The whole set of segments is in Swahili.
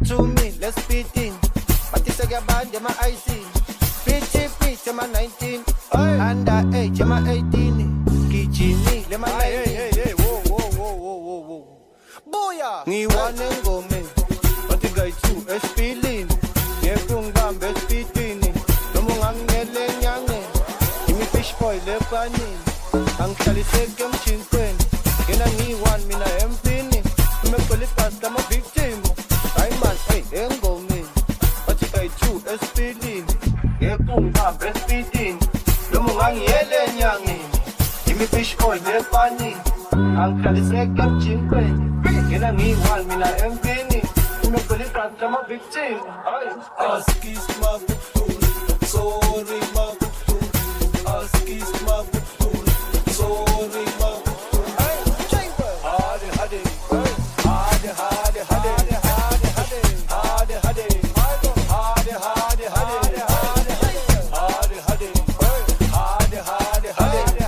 to me, let's beat in. But this a band, my IC. Pitch, my 19. Under age, my 18. Kichini, my 19. Whoa. Booyah! Ni one and go me. But the guy too, a spilling. Nekungam, best pitini. No more yange. Give me fish boy, le panin. Ang chalisegam chinquen. Kena ni one, mina empini. Me politas, I'm a victim. I man, hey, go me. But the guy too, a spilling. Nekungam, best pitini. No more yange. Give me fish boy, le panin. Ang chalisegam chinquen. Kena ni one, mina empini. Me politas, I'm a victim. Askis mabutul, sorry mabutul. Askis mabutul, sorry mabutul. Hade hade, hade hade hade, hade hade hade, hade hade, hade hade hade, hade hade, hade hade hade,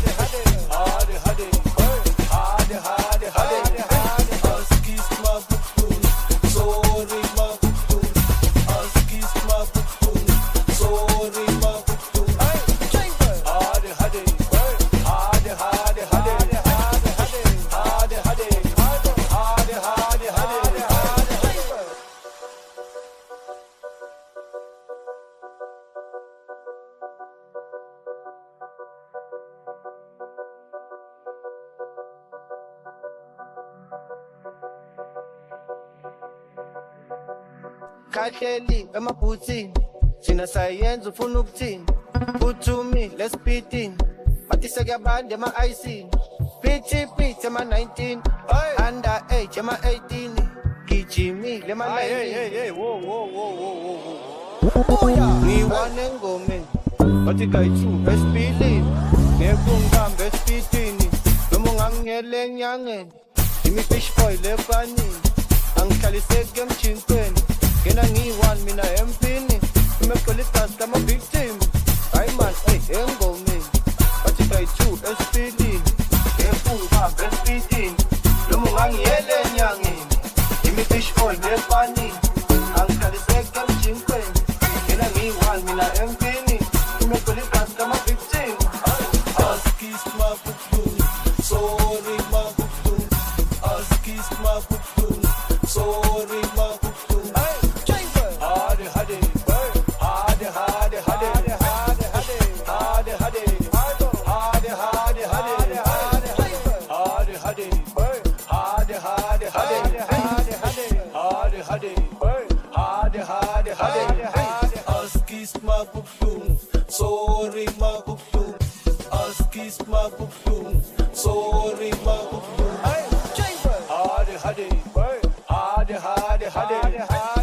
hade hade hade. Askis mabutul, sorry mabutul. Askis mabutul, sorry mabutul. Hade hade, hade hade hade, hade hade hade, hade hade hade. Kahleli emabhuthini sina sayenza ufuna ukuthini put to me let's beat in bathi sekuyabanda ema-IC pitch ema-19 under age ema-18 gijimile ema-19 ngiwane engomeni bathi gayi-2 esipilini ngekungihamba esipitini noma ungangiyele enyangeni imi fish boy lepanini angihlaliseki emjintweni Kena ni one, mina empini. Me politas, I'm a victim. I man, hey, go me. But if I two, SPD. Kepunga, breastfeeding. Lumungang yele nyangi. Give me fish oil, nepani. Ang kalisek, I'm chinkwen. Kena ni one, mina empini. Me politas, I'm a victim. Askis mabutul, sorry mabutul. Askis mabutul, sorry mabutul. Hade hade, hade hade hade, hade hade hade, hade hade hade, hade hade hade, hade hade. Askis mabutul, sorry mabutul. Askis mabutul, sorry mabutul. Hade hade, hade hade hade.